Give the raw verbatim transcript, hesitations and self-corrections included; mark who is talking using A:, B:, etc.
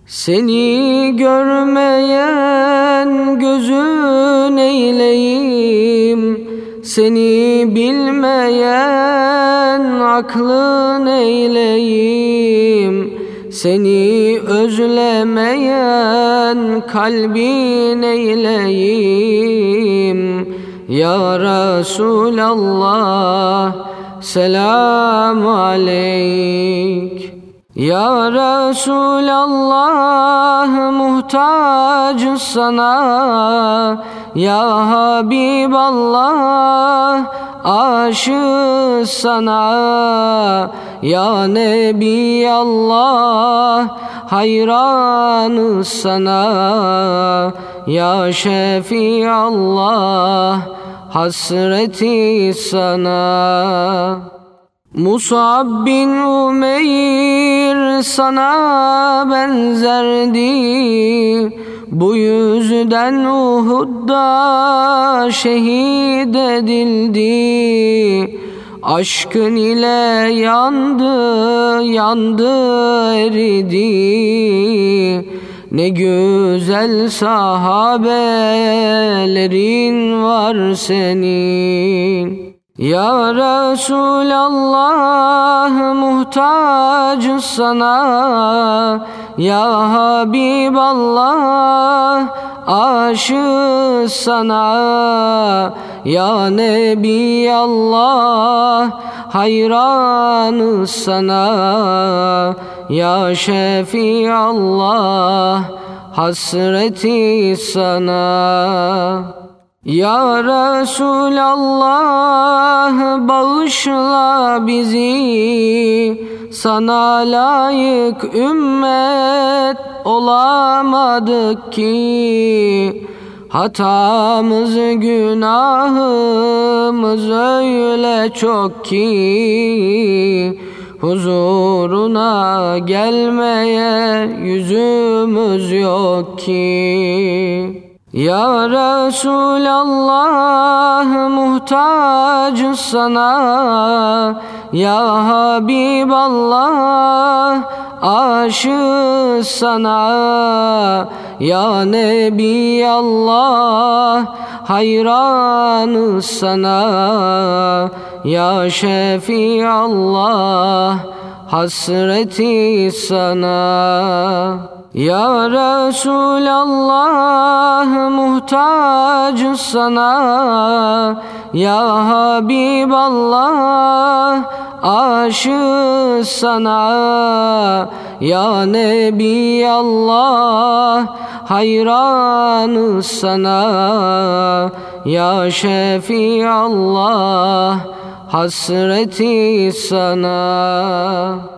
A: Seni görmeyen gözün eyleyim, seni bilmeyen aklın eyleyim, seni özlemeyen kalbin eyleyim. Ya Resulallah, selamu aleyk. Ya Resulallah, muhtacız sana. Ya Habiballah, aşığız sana. Ya Nebiyallah, hayranız sana. Ya Şefiallah, hasreti sana. Mus'ab bin Umeyr sana benzerdi, bu yüzden Uhud'da şehit edildi. Aşkın ile yandı, yandı eridi. Ne güzel sahabelerin var senin. Ya Resulallah, muhtacız sana. Ya Habiballah, aşığız sana. Ya Nebiyallah, hayranız sana. Ya Şefiallah, hasreti sana. Ya Resulallah, bağışla bizi, sana layık ümmet olamadık ki. Hatamız, günahımız öyle çok ki, huzuruna gelmeye yüzümüz yok ki. Ya Resulallah, muhtacız sana. Ya Habiballah, aşığız sana. Ya Nebiyallah, hayranız sana. Ya Şefiallah, hasreti sana. Ya Resulallah, muhtacız sana. Ya Habiballah, aşığız sana. Ya Nebiyallah, hayranız sana. Ya Şefiallah, hasreti sana.